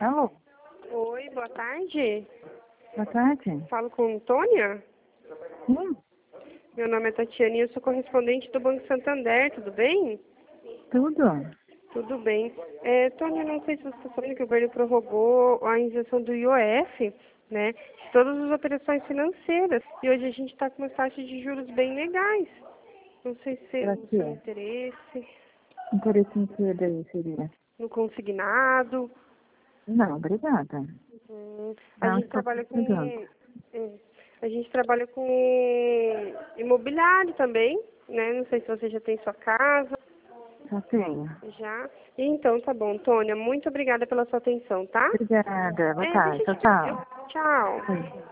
Alô, Oi, boa tarde. boa tarde. Falo com Tônia? Sim, Meu nome é Tatiana e eu sou correspondente do Banco Santander, tudo bem? tudo. Tudo bem. Tônia, não sei se você está sabendo que o governo prorrogou a isenção do IOF, né, de todas as operações financeiras. E hoje a gente está com umas taxas de juros bem legais. Não sei se Pra o quê? seu interesse Interesse em que daí seria? no consignado. Não, obrigada. A Não gente estou trabalha precisando. a gente trabalha com imobiliário também, né? Não sei se você já tem sua casa, Já tenho. já. Então, tá bom, Tônia, muito obrigada pela sua atenção, tá? Obrigada. Boa Deixa tarde. eu Tchau, te... tchau. Tchau. Oi.